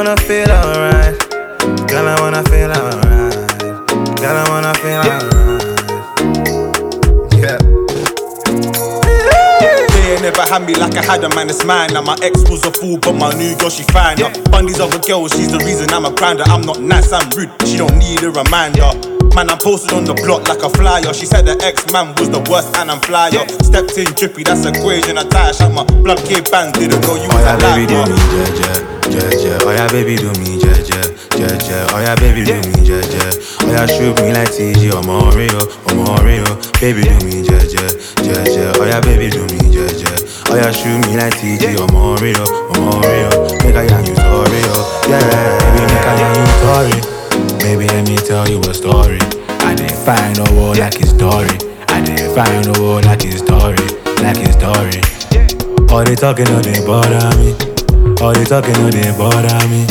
wanna feel alright. Girl, I wanna feel alright. Girl, I wanna feel alright. Yeah. They ain't never had me like I had a man, it's mine. Now my ex was a fool, but my new girl, she fine. Fun these other girls, she's the reason I'm a grinder. I'm not nice, I'm rude, she don't need a reminder. Man, I'm posted on the block like a flyer. She said the ex-man was the worst and I'm flyer. Stepped in drippy, that's equation. I tie, shot my blood K bands, didn't know you was a baby, do me, yeah. Oh yeah, baby, do me, yeah. Oh yeah, baby, do me, yeah. Oh yeah, shoot me like TG or Mario. Baby, do me, yeah. Oh yeah, baby, do me, yeah. Oh yeah, shoot me like TG or Mario. Make a young you story, yeah. Baby, make a young you story. Baby, let me tell you a story. I didn't find a word like his story. All they talking, no, they bother me. All they talking, no, they bother me.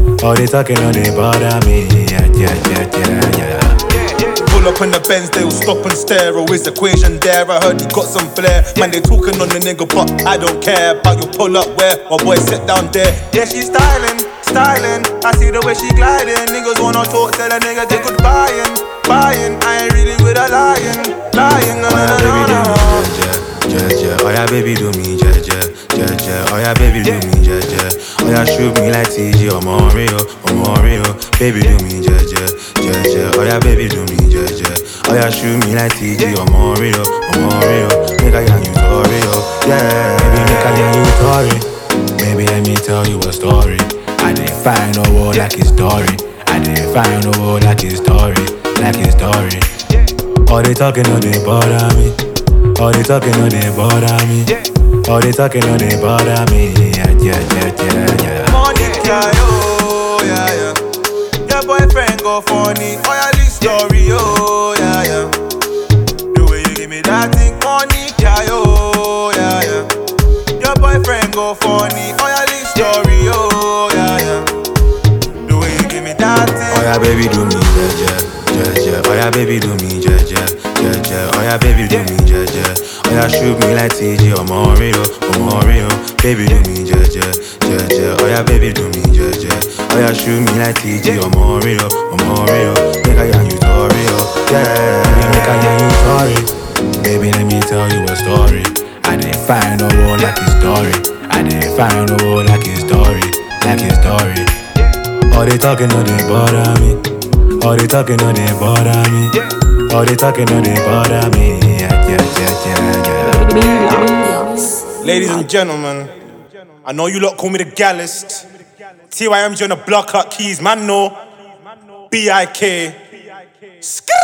Yeah. Pull up in the Benz, they'll stop and stare. Always equation there, I heard you got some flair. Man, they talking on the nigga, but I don't care about you pull up where my boy sit down there. Yeah, she's styling. I see the way she gliding. Niggas wanna talk, tell a nigga they could buying. I ain't really with a lying. No. Oh yeah, baby, do me, yeah. Oh yeah, baby, do me, yeah. Oh yeah, shoot me like TG or Mario. Baby, do me, yeah. Oh yeah, baby, do me, yeah. Oh yeah, shoot me like TG or Mario. Make a young you story, yeah. Baby, make a young you story. Baby, let me tell you a story. I didn't find no word like his story. All they talking, no, they bother me. Yeah. Monica, oh, yeah. Your boyfriend go funny. Oh, yeah, this story, oh, yeah. The way you give me that thing, Monica, oh, yeah. Your boyfriend go funny. Oh, yeah, this story, oh, yeah. The way you give me that thing. Oh, yeah, baby, do me, yeah. Oh, yeah, baby, do me, yeah. Oh, yeah, baby, do me, yeah. Oh, yeah, shoot me like TG or Mario. Baby, do me, yeah. Oh, yeah, baby, do me, yeah. Oh, yeah, shoot me like TG or Mario. Make a young you story, yeah. Baby, make a young you story. Baby, let me tell you a story. I didn't find no word like his story. All they talking, no, they bother me. Yeah. Ladies and gentlemen, I know you lot call me the Gallist. TYMG on the block, cut keys, man, no. BIK.